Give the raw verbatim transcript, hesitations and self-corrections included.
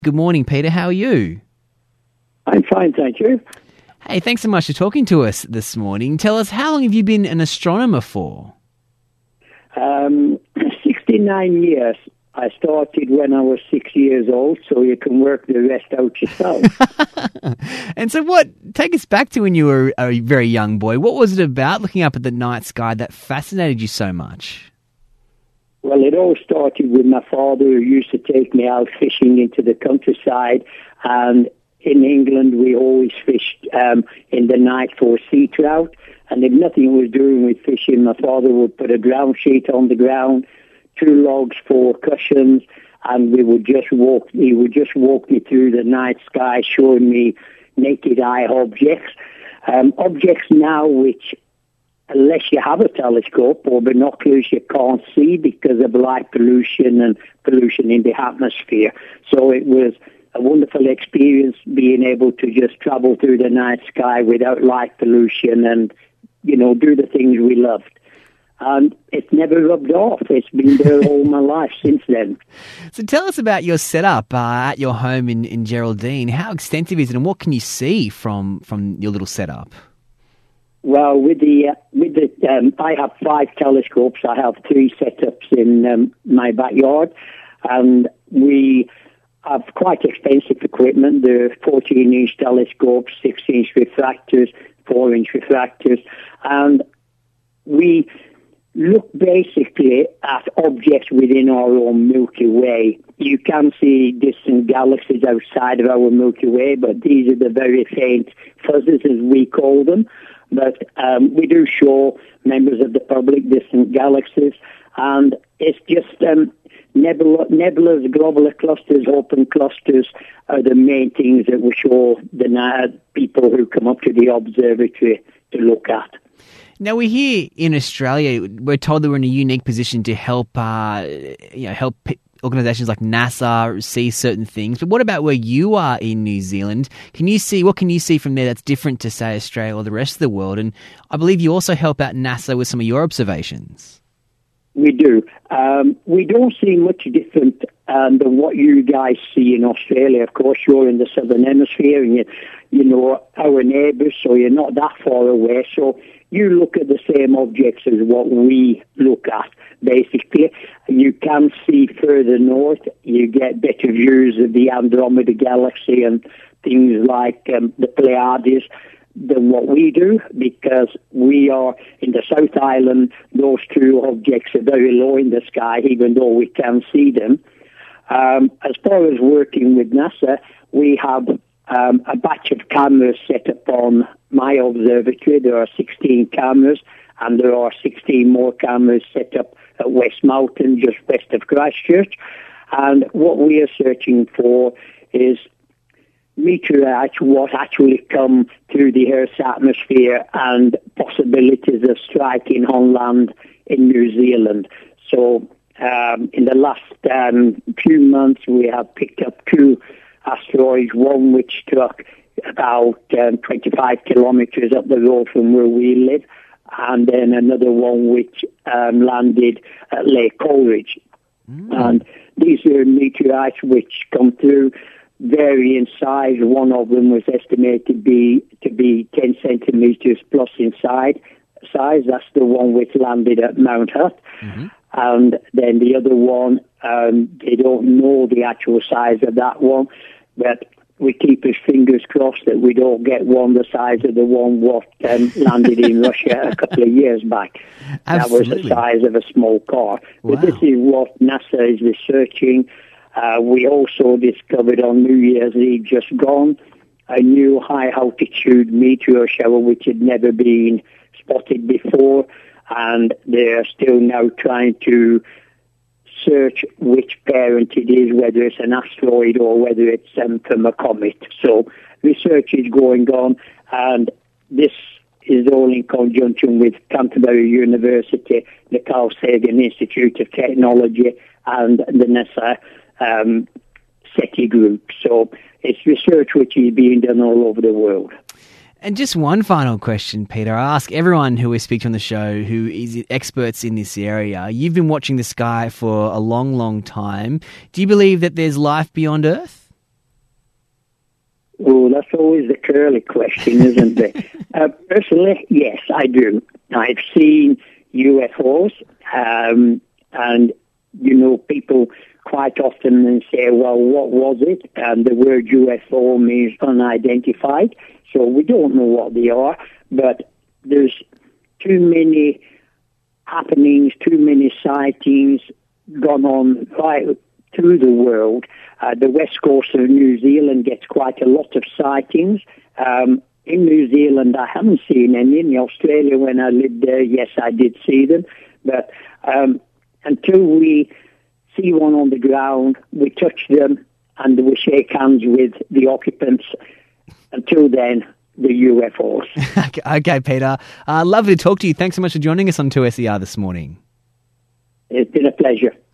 Good morning, Peter. How are you? I'm fine, thank you. Hey, thanks so much for talking to us this morning. Tell us, how long have you been an astronomer for? Um, sixty-nine years. I started when I was six years old, so you can work the rest out yourself. And so what, take us back to when you were a very young boy. What was it about looking up at the night sky that fascinated you so much? Well, it all started with my father, who used to take me out fishing into the countryside, and in England we always fished um, in the night for sea trout, and if nothing was doing with fishing, my father would put a ground sheet on the ground, two logs for cushions, and we would just walk. He would just walk me through the night sky, showing me naked eye objects, um, objects now which, unless you have a telescope or binoculars, you can't see because of light pollution and pollution in the atmosphere. So it was a wonderful experience being able to just travel through the night sky without light pollution and, you know, do the things we loved. And it's never rubbed off. It's been there all my life since then. So tell us about your setup uh, at your home in, in Geraldine. How extensive is it, and what can you see from, from your little setup? Well, with the uh, with the um, I have five telescopes. I have three setups in um, my backyard, and we have quite expensive equipment. There are fourteen-inch telescopes, six-inch refractors, four-inch refractors, and we look basically at objects within our own Milky Way. You can see distant galaxies outside of our Milky Way, but these are the very faint fuzzes, as we call them. But um, we do show members of the public distant galaxies, and it's just um, nebula, nebulas, globular clusters, open clusters are the main things that we show the uh, people who come up to the observatory to look at. Now, we're here in Australia. We're told that we're in a unique position to help, uh, you know, help p- organisations like NASA see certain things. But what about where you are in New Zealand? Can you see, what can you see from there that's different to, say, Australia or the rest of the world? And I believe you also help out NASA with some of your observations. We do. Um, we don't see much different um, than what you guys see in Australia. Of course, you're in the southern hemisphere, and you, you know our neighbours, so you're not that far away. So you look at the same objects as what we look at, basically. You can see further north. You get better views of the Andromeda Galaxy and things like um, the Pleiades than what we do, because we are in the South Island. Those two objects are very low in the sky, even though we can see them. Um, as far as working with NASA, we have um, a batch of cameras set up on my observatory. There are sixteen cameras, and there are sixteen more cameras set up at West Mountain, just west of Christchurch. And what we are searching for is meteorites, what actually come through the Earth's atmosphere, and possibilities of striking on land in New Zealand. So um, in the last um, few months, we have picked up two asteroids, one which struck about um, twenty-five kilometres up the road from where we live, and then another one which um, landed at Lake Coleridge. Mm. And these are meteorites which come through, vary in size. One of them was estimated to be, to be ten centimetres plus in size. size. That's the one which landed at Mount Hutt. Mm-hmm. And then the other one, um, they don't know the actual size of that one, but we keep his fingers crossed that we don't get one the size of the one what um, landed in Russia a couple of years back. Absolutely. That was the size of a small car. Wow. But this is what NASA is researching. Uh, we also discovered on New Year's Eve just gone a new high-altitude meteor shower which had never been spotted before, and they're still now trying to search which parent it is, whether it's an asteroid or whether it's um, from a comet. So research is going on, and this is all in conjunction with Canterbury University, the Carl Sagan Institute of Technology, and the NASA um, SETI group. So it's research which is being done all over the world. And just one final question, Peter. I ask everyone who we speak to on the show who is experts in this area. You've been watching the sky for a long, long time. Do you believe that there's life beyond Earth? that's always the curly question, isn't it? uh, personally, yes, I do. I've seen U F Os, um, and, you know, people quite often say, well, what was it? And the word U F O means unidentified, so we don't know what they are, but there's too many happenings, too many sightings gone on right through the world. Uh, the west coast of New Zealand gets quite a lot of sightings. Um, in New Zealand, I haven't seen any. In Australia, when I lived there, yes, I did see them. But um, until we see one on the ground, we touch them, and we shake hands with the occupants. Until then, the U F Os. okay, okay, Peter. Uh, lovely to talk to you. Thanks so much for joining us on two S E R this morning. It's been a pleasure.